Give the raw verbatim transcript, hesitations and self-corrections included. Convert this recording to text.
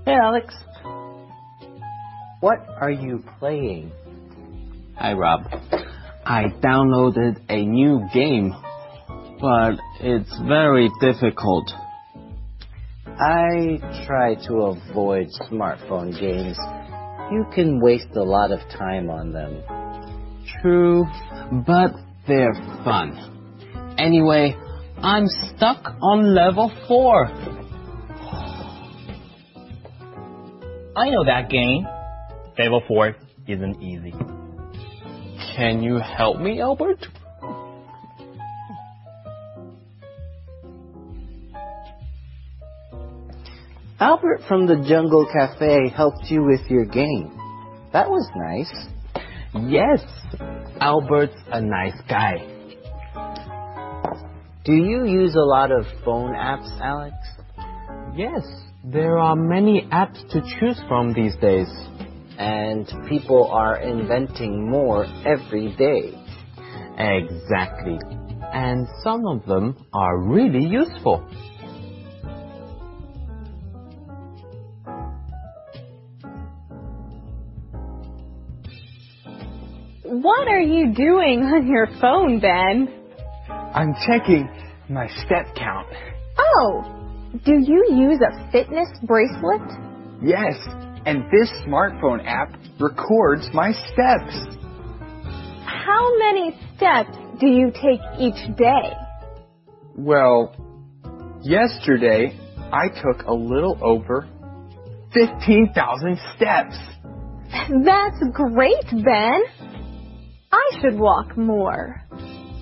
Hey, Alex. What are you playing? Hi, Rob. I downloaded a new game, but it's very difficult. I try to avoid smartphone games. You can waste a lot of time on them. True, but they're fun. Anyway, I'm stuck on level four. I know that game. Level four isn't easy. Can you help me, Albert? Albert from the Jungle Cafe helped you with your game. That was nice. Yes, Albert's a nice guy. Do you use a lot of phone apps, Alex? Yes, there are many apps to choose from these days. And people are inventing more every day. Exactly. And some of them are really useful. What are you doing on your phone, Ben? I'm checking my step count. Oh, do you use a fitness bracelet? Yes, and this smartphone app records my steps. How many steps do you take each day? Well, yesterday I took a little over fifteen thousand steps. That's great, Ben. I should walk more.